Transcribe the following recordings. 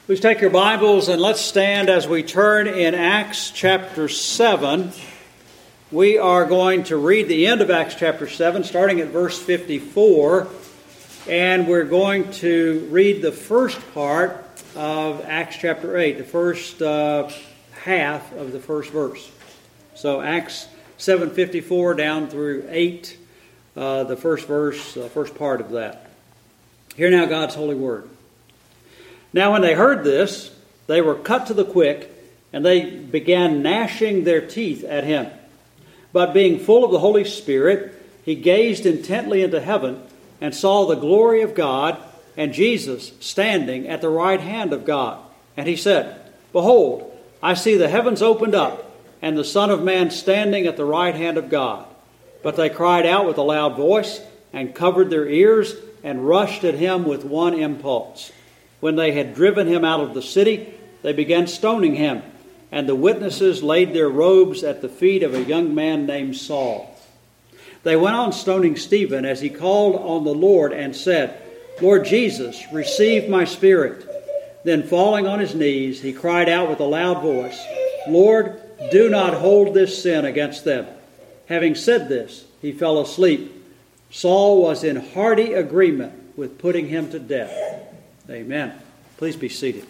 Please take your Bibles and let's stand as we turn in Acts chapter 7. We are going to read the end of Acts chapter 7, starting at verse 54, and we're going to read the first part of Acts chapter 8, the first half of the first verse. So Acts 7:54 down through 8, the first verse, first part of that. Hear now God's holy word. Now when they heard this, they were cut to the quick, and they began gnashing their teeth at him. But being full of the Holy Spirit, he gazed intently into heaven and saw the glory of God and Jesus standing at the right hand of God. And he said, Behold, I see the heavens opened up, and the Son of Man standing at the right hand of God. But they cried out with a loud voice, and covered their ears, and rushed at him with one impulse. When they had driven him out of the city, they began stoning him, and the witnesses laid their robes at the feet of a young man named Saul. They went on stoning Stephen as he called on the Lord and said, Lord Jesus, receive my spirit. Then falling on his knees, he cried out with a loud voice, Lord, do not hold this sin against them. Having said this, he fell asleep. Saul was in hearty agreement with putting him to death. Amen. Please be seated.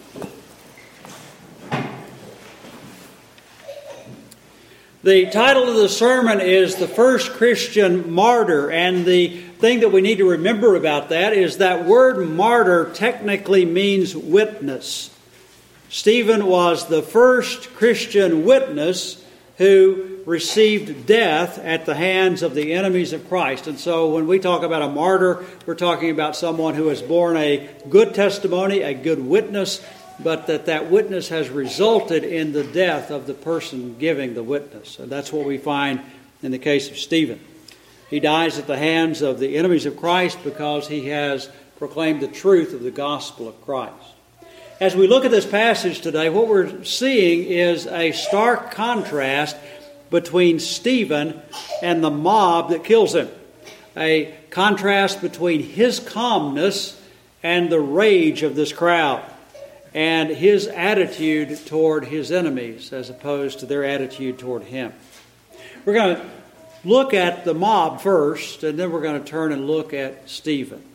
The title of the sermon is The First Christian Martyr, and the thing that we need to remember about that is that word martyr technically means witness. Stephen was the first Christian witness who received death at the hands of the enemies of Christ. And so when we talk about a martyr, we're talking about someone who has borne a good testimony, a good witness, but that witness has resulted in the death of the person giving the witness. And that's what we find in the case of Stephen. He dies at the hands of the enemies of Christ because he has proclaimed the truth of the gospel of Christ. As we look at this passage today, what we're seeing is a stark contrast between Stephen and the mob that kills him. A contrast between his calmness and the rage of this crowd, and his attitude toward his enemies as opposed to their attitude toward him. We're going to look at the mob first, and then we're going to turn and look at Stephen.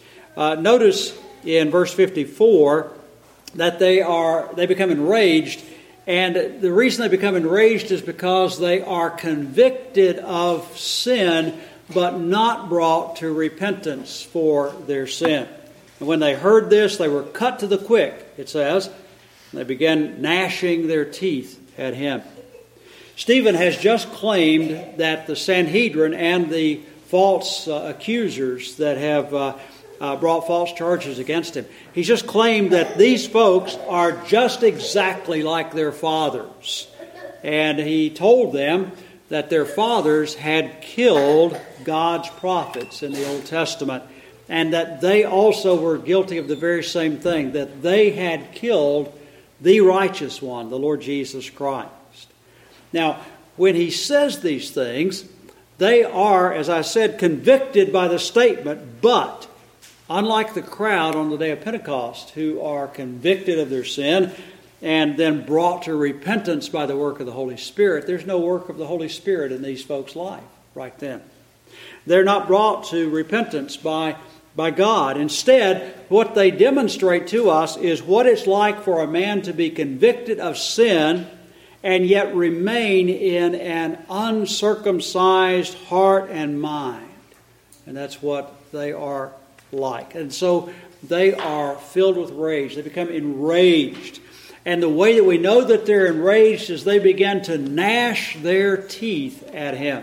Notice in verse 54 that they become enraged. And the reason they become enraged is because they are convicted of sin, but not brought to repentance for their sin. And when they heard this, they were cut to the quick, it says. They began gnashing their teeth at him. Stephen has just claimed that the Sanhedrin and the false accusers that have brought false charges against him, he's just claimed that these folks are just exactly like their fathers. And he told them that their fathers had killed God's prophets in the Old Testament, and that they also were guilty of the very same thing, that they had killed the righteous one, the Lord Jesus Christ. Now, when he says these things, they are, as I said, convicted by the statement, but unlike the crowd on the day of Pentecost who are convicted of their sin and then brought to repentance by the work of the Holy Spirit, there's no work of the Holy Spirit in these folks' life right then. They're not brought to repentance by God. Instead, what they demonstrate to us is what it's like for a man to be convicted of sin and yet remain in an uncircumcised heart and mind. And that's what they are like. And so they are filled with rage. They become enraged. And the way that we know that they're enraged is they begin to gnash their teeth at him.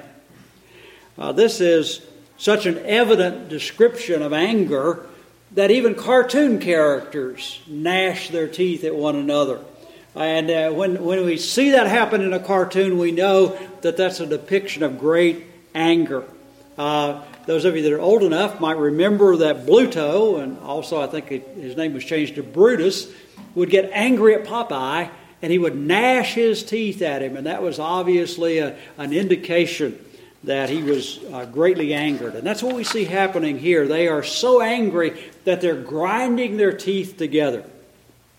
This is such an evident description of anger that even cartoon characters gnash their teeth at one another. And when we see that happen in a cartoon, we know that that's a depiction of great anger. Those of you that are old enough might remember that Bluto, and also I think his name was changed to Brutus, would get angry at Popeye, and he would gnash his teeth at him. And that was obviously an indication that he was greatly angered. And that's what we see happening here. They are so angry that they're grinding their teeth together.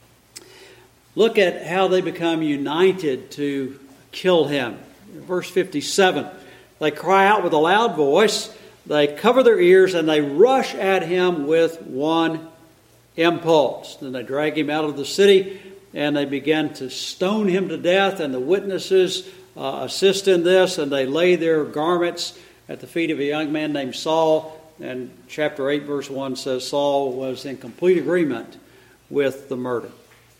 look at how they become united to kill him. Verse 57, they cry out with a loud voice, they cover their ears, and they rush at him with one impulse. Then they drag him out of the city, and they begin to stone him to death, and the witnesses assist in this, and they lay their garments at the feet of a young man named Saul. And chapter 8, verse 1 says Saul was in complete agreement with the murder.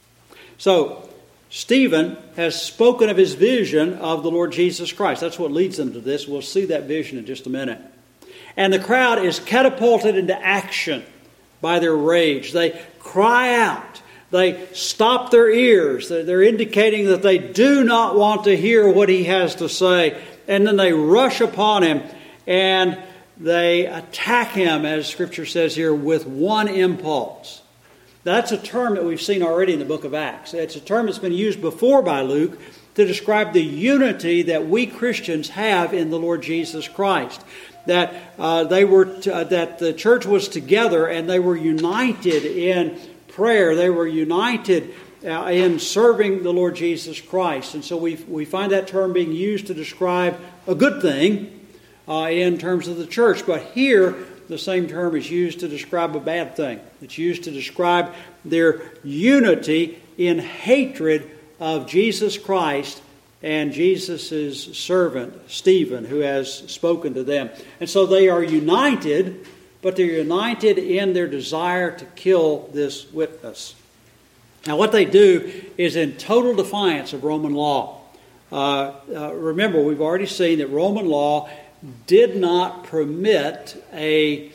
So, Stephen has spoken of his vision of the Lord Jesus Christ. That's what leads them to this. We'll see that vision in just a minute. And the crowd is catapulted into action by their rage. They cry out. They stop their ears. They're indicating that they do not want to hear what he has to say. And then they rush upon him and they attack him, as Scripture says here, with one impulse. That's a term that we've seen already in the book of Acts. It's a term that's been used before by Luke to describe the unity that we Christians have in the Lord Jesus Christ. That that the church was together and they were united in prayer. They were united in serving the Lord Jesus Christ. And so we find that term being used to describe a good thing in terms of the church. But here, the same term is used to describe a bad thing. It's used to describe their unity in hatred of Jesus Christ and Jesus' servant, Stephen, who has spoken to them. And so they are united, but they're united in their desire to kill this witness. Now, what they do is in total defiance of Roman law. Remember, we've already seen that Roman law did not permit a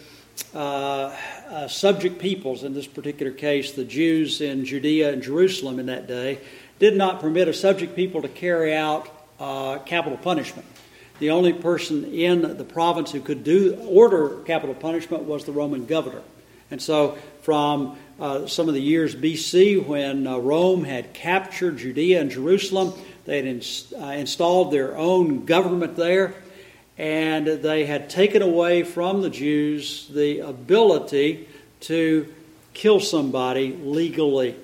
subject peoples, in this particular case, the Jews in Judea and Jerusalem in that day, did not permit a subject people to carry out capital punishment. The only person in the province who could order capital punishment was the Roman governor. And so from some of the years BC, when Rome had captured Judea and Jerusalem, they had installed their own government there, and they had taken away from the Jews the ability to kill somebody legally.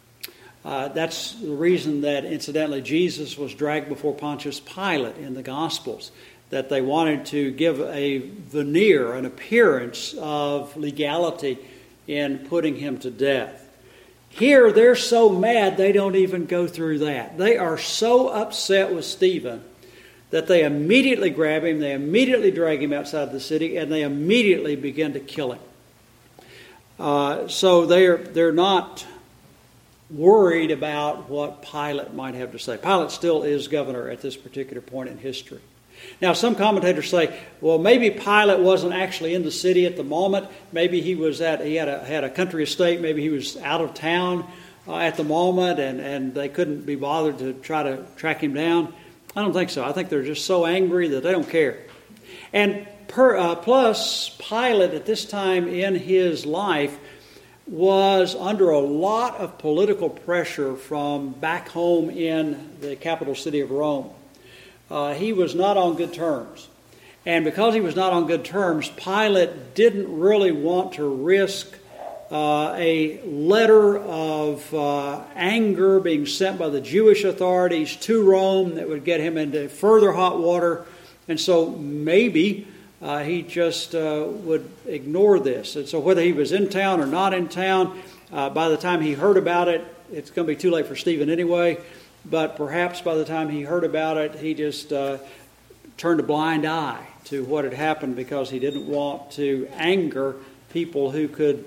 That's the reason that, incidentally, Jesus was dragged before Pontius Pilate in the Gospels, that they wanted to give a veneer, an appearance of legality in putting him to death. Here, they're so mad they don't even go through that. They are so upset with Stephen that they immediately grab him, they immediately drag him outside the city, and they immediately begin to kill him. So they're not worried about what Pilate might have to say. Pilate still is governor at this particular point in history. Now, some commentators say, well, maybe Pilate wasn't actually in the city at the moment. Maybe he had a country estate. Maybe he was out of town at the moment, and they couldn't be bothered to try to track him down. I don't think so. I think they're just so angry that they don't care. And plus, Pilate at this time in his life was under a lot of political pressure from back home in the capital city of Rome. He was not on good terms. And because he was not on good terms, Pilate didn't really want to risk a letter of anger being sent by the Jewish authorities to Rome that would get him into further hot water. And so maybe he just would ignore this. And so whether he was in town or not in town, by the time he heard about it, it's going to be too late for Stephen anyway. But perhaps by the time he heard about it, he just turned a blind eye to what had happened because he didn't want to anger people who could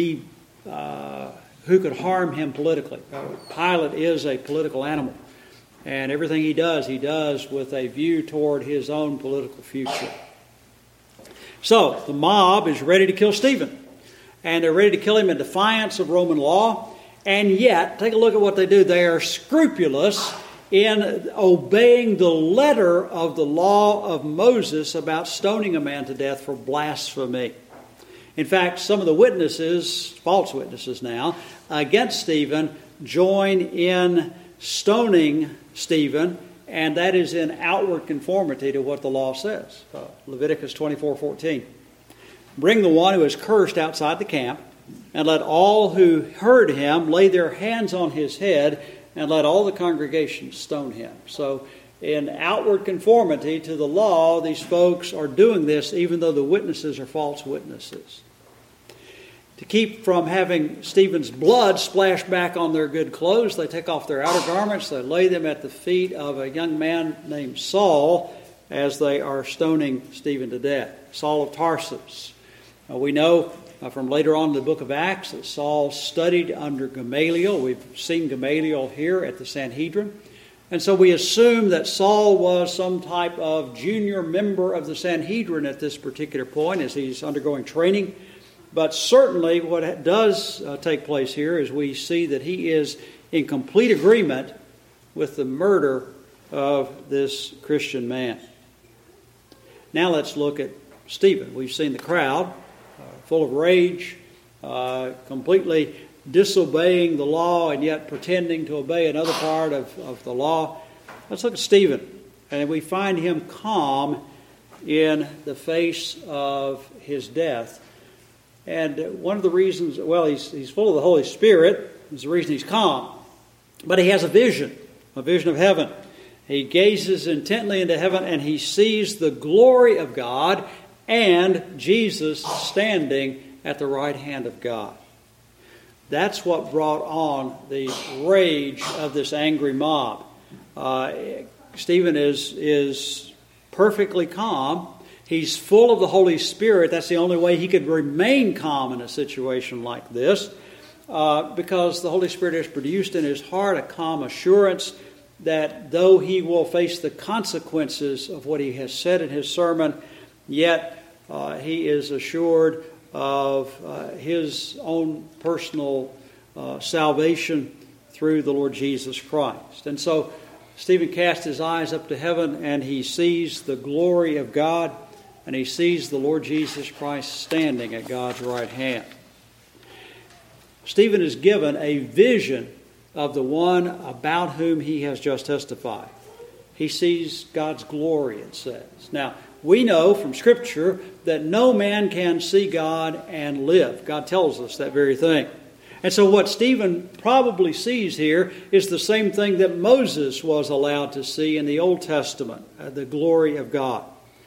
harm him politically. Pilate is a political animal, and everything he does with a view toward his own political future. So the mob is ready to kill Stephen, and they're ready to kill him in defiance of Roman law. And yet, take a look at what they do. They are scrupulous in obeying the letter of the law of Moses about stoning a man to death for blasphemy. In fact, some of the witnesses, false witnesses now, against Stephen, join in stoning Stephen, and that is in outward conformity to what the law says. Leviticus 24:14. Bring the one who is cursed outside the camp, and let all who heard him lay their hands on his head and let all the congregation stone him. So in outward conformity to the law, these folks are doing this even though the witnesses are false witnesses. To keep from having Stephen's blood splash back on their good clothes, they take off their outer garments, they lay them at the feet of a young man named Saul as they are stoning Stephen to death. Saul of Tarsus. We know from later on in the book of Acts that Saul studied under Gamaliel. We've seen Gamaliel here at the Sanhedrin. And so we assume that Saul was some type of junior member of the Sanhedrin at this particular point as he's undergoing training. But certainly what does take place here is we see that he is in complete agreement with the murder of this Christian man. Now let's look at Stephen. We've seen the crowd full of rage, completely disobeying the law and yet pretending to obey another part of the law. Let's look at Stephen. And we find him calm in the face of his death. And one of the reasons, well, he's full of the Holy Spirit, is the reason he's calm. But he has a vision of heaven. He gazes intently into heaven and he sees the glory of God and Jesus standing at the right hand of God. That's what brought on the rage of this angry mob. Stephen is perfectly calm. He's full of the Holy Spirit. That's the only way he could remain calm in a situation like this, because the Holy Spirit has produced in his heart a calm assurance that though he will face the consequences of what he has said in his sermon, yet he is assured of his own personal salvation through the Lord Jesus Christ. And so Stephen casts his eyes up to heaven and he sees the glory of God and he sees the Lord Jesus Christ standing at God's right hand. Stephen is given a vision of the one about whom he has just testified. He sees God's glory, it says. Now, we know from Scripture that no man can see God and live. God tells us that very thing. And so what Stephen probably sees here is the same thing that Moses was allowed to see in the Old Testament, the glory of God.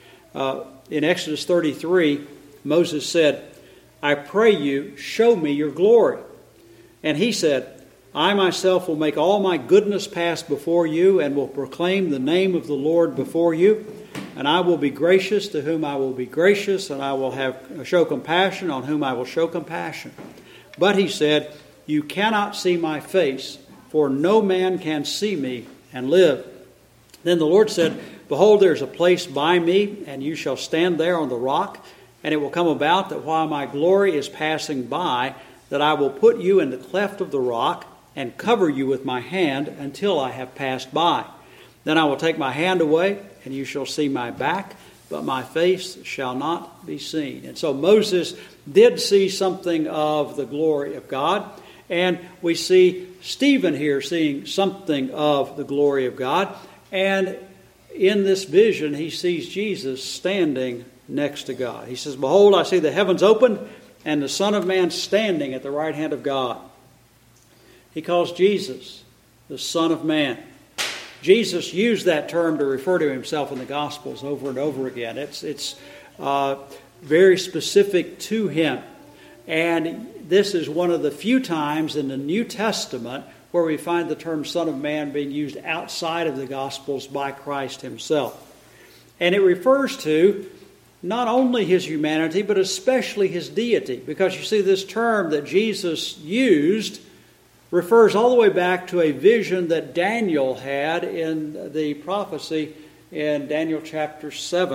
In Exodus 33, Moses said, "I pray you, show me your glory." And he said, "I myself will make all my goodness pass before you and will proclaim the name of the Lord before you. And I will be gracious to whom I will be gracious, and I will show compassion on whom I will show compassion." But he said, "You cannot see my face, for no man can see me and live." Then the Lord said, "Behold, there is a place by me, and you shall stand there on the rock. And it will come about that while my glory is passing by, that I will put you in the cleft of the rock and cover you with my hand until I have passed by. Then I will take my hand away, and you shall see my back, but my face shall not be seen." And so Moses did see something of the glory of God, and we see Stephen here seeing something of the glory of God. And in this vision, he sees Jesus standing next to God. He says, "Behold, I see the heavens opened, and the Son of Man standing at the right hand of God." He calls Jesus the Son of Man. Jesus used that term to refer to himself in the Gospels over and over again. It's very specific to him. And this is one of the few times in the New Testament where we find the term Son of Man being used outside of the Gospels by Christ himself. And it refers to not only his humanity, but especially his deity. Because you see, this term that Jesus used refers all the way back to a vision that Daniel had in the prophecy in Daniel chapter 7.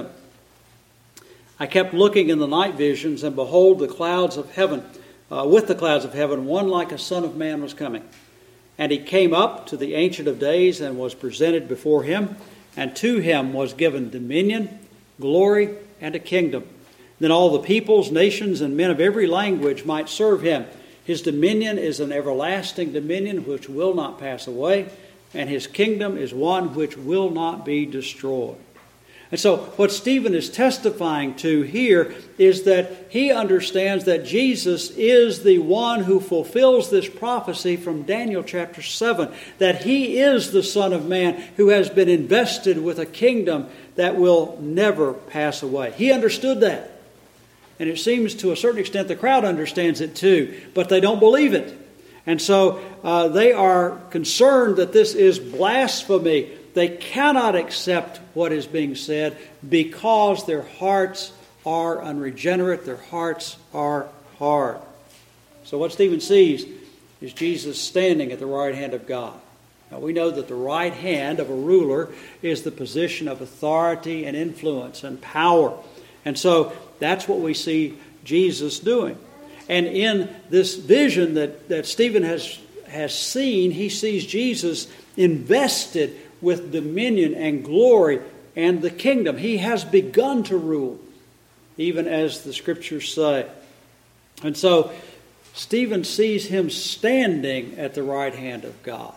"I kept looking in the night visions, and behold, the clouds of heaven, with the clouds of heaven, one like a son of man was coming. And he came up to the Ancient of Days and was presented before him, and to him was given dominion, glory, and a kingdom. Then all the peoples, nations, and men of every language might serve him. His dominion is an everlasting dominion which will not pass away, and his kingdom is one which will not be destroyed." And so what Stephen is testifying to here is that he understands that Jesus is the one who fulfills this prophecy from Daniel chapter 7, that he is the Son of Man who has been invested with a kingdom that will never pass away. He understood that. And it seems to a certain extent the crowd understands it too, but they don't believe it. And so they are concerned that this is blasphemy. They cannot accept what is being said because their hearts are unregenerate, their hearts are hard. So what Stephen sees is Jesus standing at the right hand of God. Now we know that the right hand of a ruler is the position of authority and influence and power. And so that's what we see Jesus doing. And in this vision that Stephen has seen, he sees Jesus invested with dominion and glory and the kingdom. He has begun to rule, even as the Scriptures say. And so Stephen sees him standing at the right hand of God.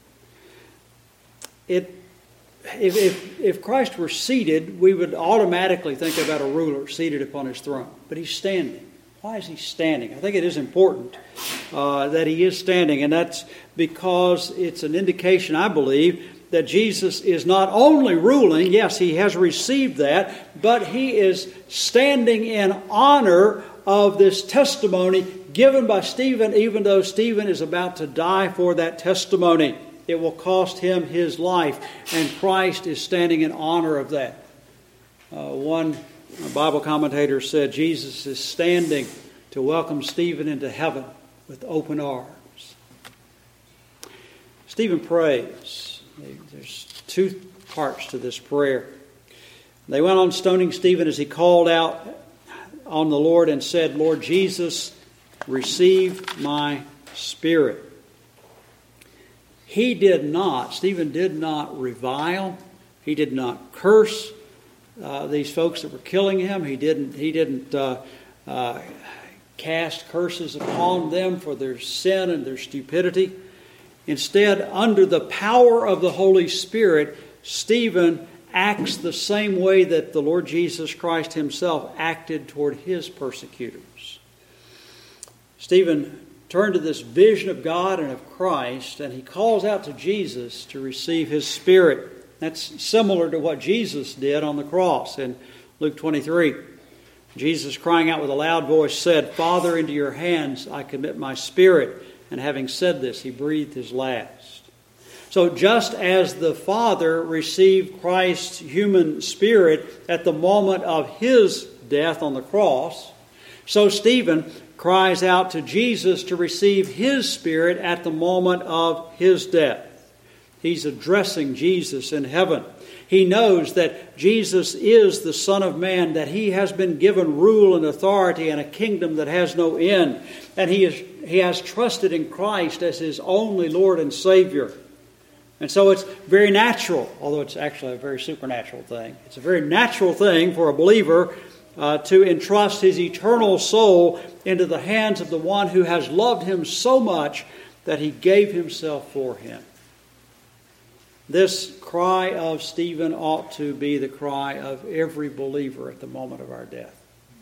If Christ were seated, we would automatically think about a ruler seated upon his throne. But he's standing. Why is he standing? I think it is important that he is standing, and that's because it's an indication, I believe, that Jesus is not only ruling, yes, he has received that, but he is standing in honor of this testimony given by Stephen, even though Stephen is about to die for that testimony. It will cost him his life, and Christ is standing in honor of that. One Bible commentator said Jesus is standing to welcome Stephen into heaven with open arms. Stephen prays. There's two parts to this prayer. They went on stoning Stephen as he called out on the Lord and said, Lord Jesus, receive my spirit. Stephen did not revile. He did not curse these folks that were killing him. He didn't cast curses upon them for their sin and their stupidity. Instead, under the power of the Holy Spirit, Stephen acts the same way that the Lord Jesus Christ himself acted toward his persecutors. Stephen turned to this vision of God and of Christ, and he calls out to Jesus to receive his Spirit. That's similar to what Jesus did on the cross in Luke 23. Jesus, crying out with a loud voice, said, Father, into your hands I commit my spirit. And having said this, he breathed his last. So just as the Father received Christ's human spirit at the moment of his death on the cross, so Stephen cries out to Jesus to receive his spirit at the moment of his death. He's addressing Jesus in heaven. He knows that Jesus is the Son of Man, that he has been given rule and authority and a kingdom that has no end. And he has trusted in Christ as his only Lord and Savior. And so it's very natural, although it's actually a very supernatural thing. It's a very natural thing for a believer to entrust his eternal soul into the hands of the one who has loved him so much that he gave himself for him. This cry of Stephen ought to be the cry of every believer at the moment of our death.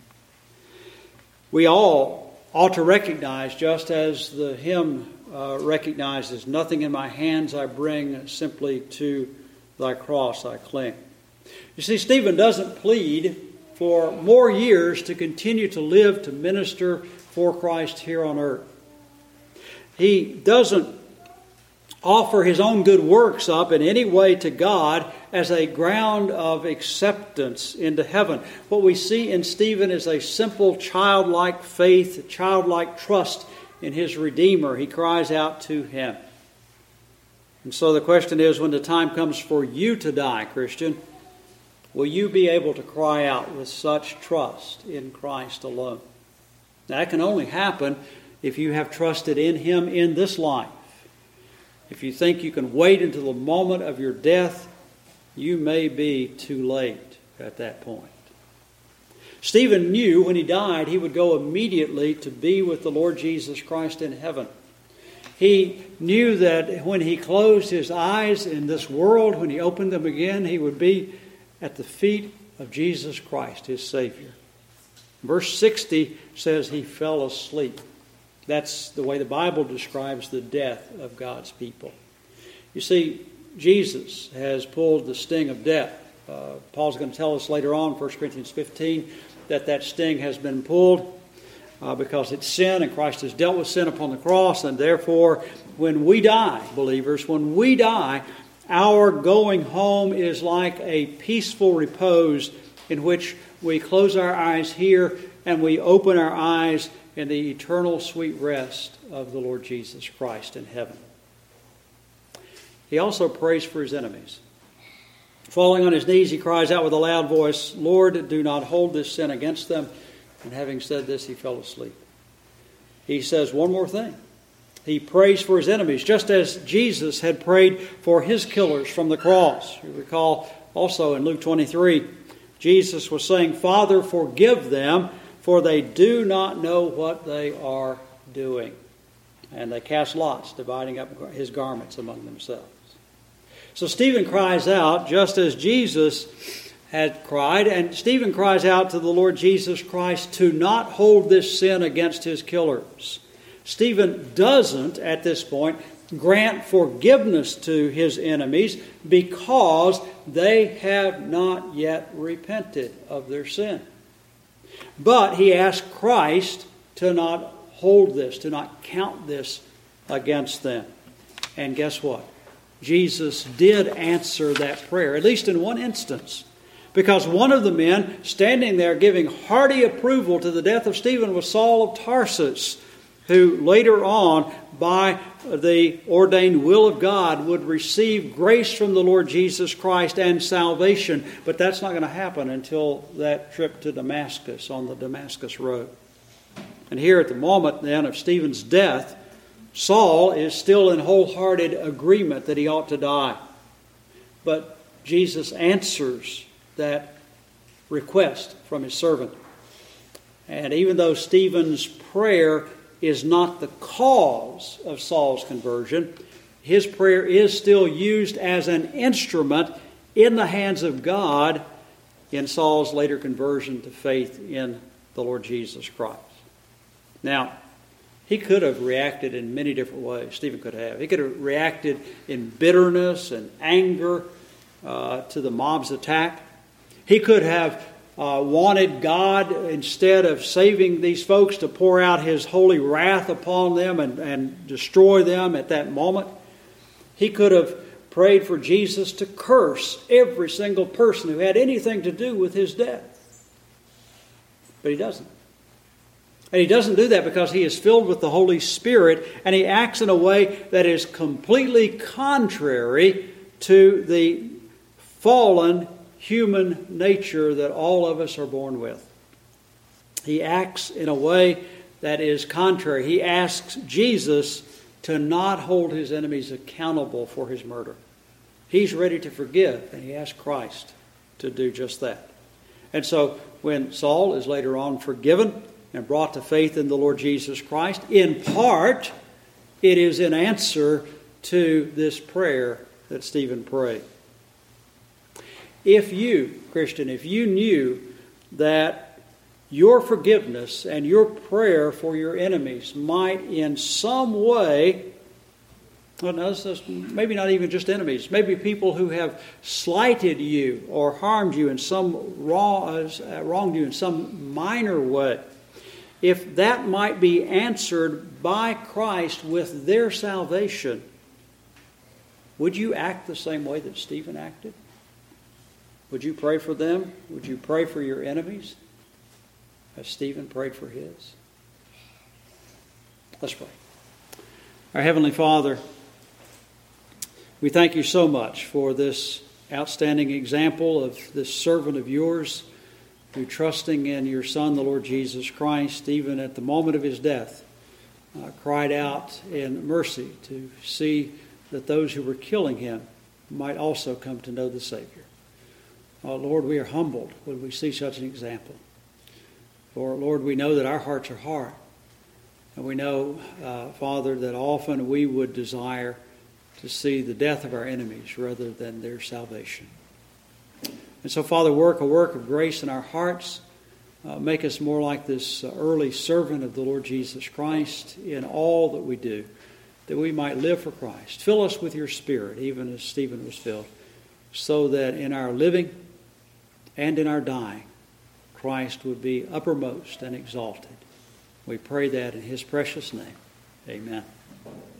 We all ought to recognize, just as the hymn recognizes, nothing in my hands I bring, simply to thy cross I cling. You see, Stephen doesn't plead for more years to continue to live to minister for Christ here on earth. He doesn't offer his own good works up in any way to God as a ground of acceptance into heaven. What we see in Stephen is a simple childlike faith, a childlike trust in his Redeemer. He cries out to him. And so the question is, when the time comes for you to die, Christian, will you be able to cry out with such trust in Christ alone? That can only happen if you have trusted in him in this life. If you think you can wait until the moment of your death, you may be too late at that point. Stephen knew when he died he would go immediately to be with the Lord Jesus Christ in heaven. He knew that when he closed his eyes in this world, when he opened them again, he would be at the feet of Jesus Christ, his Savior. Verse 60 says he fell asleep. That's the way the Bible describes the death of God's people. You see, Jesus has pulled the sting of death. Paul's going to tell us later on, 1 Corinthians 15, that sting has been pulled because it's sin, and Christ has dealt with sin upon the cross, and therefore, when we die, believers, when we die, our going home is like a peaceful repose in which we close our eyes here and we open our eyes in the eternal sweet rest of the Lord Jesus Christ in heaven. He also prays for his enemies. Falling on his knees, he cries out with a loud voice, "Lord, do not hold this sin against them." And having said this, he fell asleep. He says one more thing. He prays for his enemies, just as Jesus had prayed for his killers from the cross. You recall also in Luke 23, Jesus was saying, "Father, forgive them, for they do not know what they are doing." And they cast lots, dividing up his garments among themselves. So Stephen cries out just as Jesus had cried, and Stephen cries out to the Lord Jesus Christ to not hold this sin against his killers. Stephen doesn't, at this point, grant forgiveness to his enemies because they have not yet repented of their sin. But he asks Christ to not hold this, to not count this against them. And guess what? Jesus did answer that prayer, at least in one instance. Because one of the men standing there giving hearty approval to the death of Stephen was Saul of Tarsus, who later on, by the ordained will of God, would receive grace from the Lord Jesus Christ and salvation. But that's not going to happen until that trip to Damascus, on the Damascus Road. And here at the moment then of Stephen's death, Saul is still in wholehearted agreement that he ought to die. But Jesus answers that request from his servant. And even though Stephen's prayer is not the cause of Saul's conversion, his prayer is still used as an instrument in the hands of God in Saul's later conversion to faith in the Lord Jesus Christ. Now, he could have reacted in many different ways. Stephen could have. He could have reacted in bitterness and anger to the mob's attack. He could have wanted God, instead of saving these folks, to pour out his holy wrath upon them and destroy them at that moment. He could have prayed for Jesus to curse every single person who had anything to do with his death. But he doesn't. And he doesn't do that because he is filled with the Holy Spirit, and he acts in a way that is completely contrary to the fallen human nature that all of us are born with. He acts in a way that is contrary. He asks Jesus to not hold his enemies accountable for his murder. He's ready to forgive, and he asks Christ to do just that. And so when Saul is later on forgiven and brought to faith in the Lord Jesus Christ, in part, it is in answer to this prayer that Stephen prayed. If you, Christian, if you knew that your forgiveness and your prayer for your enemies might in some way, well, no, maybe not even just enemies, maybe people who have slighted you or harmed you in wronged you in some minor way, if that might be answered by Christ with their salvation, would you act the same way that Stephen acted? Would you pray for them? Would you pray for your enemies as Stephen prayed for his? Let's pray. Our Heavenly Father, we thank you so much for this outstanding example of this servant of yours who, trusting in your Son, the Lord Jesus Christ, even at the moment of his death, cried out in mercy to see that those who were killing him might also come to know the Savior. Oh, Lord, we are humbled when we see such an example. For, Lord, we know that our hearts are hard. And we know, Father, that often we would desire to see the death of our enemies rather than their salvation. And so, Father, work a work of grace in our hearts. Make us more like this early servant of the Lord Jesus Christ in all that we do, that we might live for Christ. Fill us with your Spirit, even as Stephen was filled, so that in our living and in our dying, Christ would be uppermost and exalted. We pray that in his precious name. Amen.